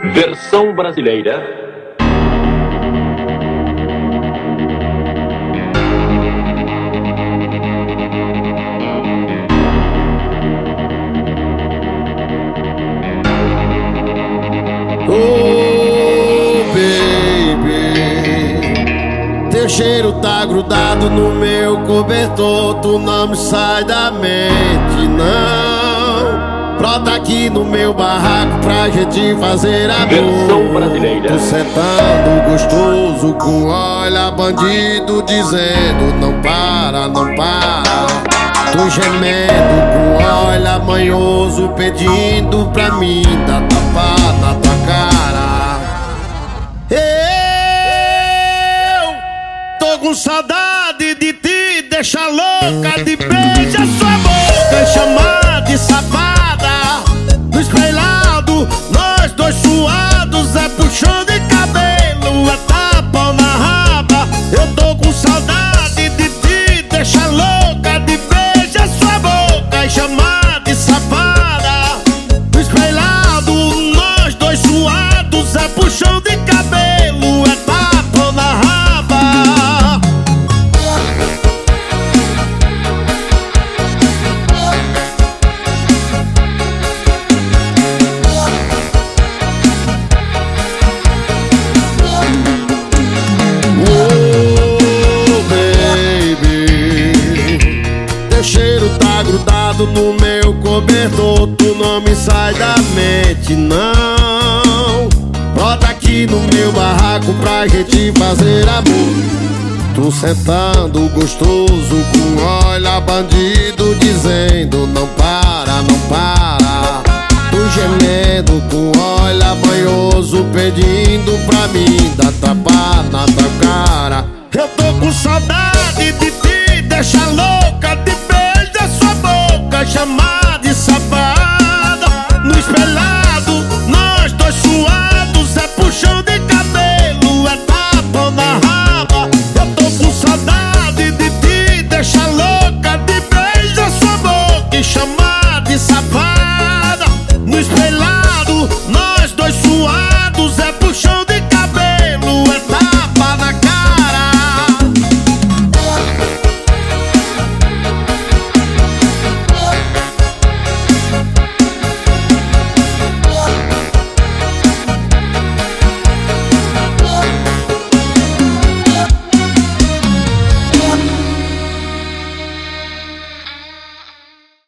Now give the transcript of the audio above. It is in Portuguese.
Versão brasileira. Oh, baby, teu cheiro tá grudado no meu cobertor. Tu não me sai da mente, não. Brota aqui no meu barraco pra gente fazer amor. Versão brasileira. Tu sentando gostoso com olha bandido dizendo não para, não para. Tu gemendo com olha manhoso pedindo pra mim dar tapa na tua cara. Eu tô com saudade de te deixar louca, de beijar sua boca e chamar de safada. No espelhado, nós dois suados, é puxão de cabelo, é tapa na raba. Eu tô com saudade de te deixar louca, de beijar sua boca e chamar de safada. No espelhado, nós dois suados, é puxão de cabelo, é tapa na raba. Cheiro tá grudado no meu cobertor. Tu não me sai da mente, não. Brota aqui no meu barraco pra gente fazer amor. Tu sentando gostoso com olha bandido dizendo não para, não para. Tu gemendo com olha banhoso pedindo pra mim dar tapa na tua cara. Eu tô com saudade de te deixar louca, de beijar sua boca, chamar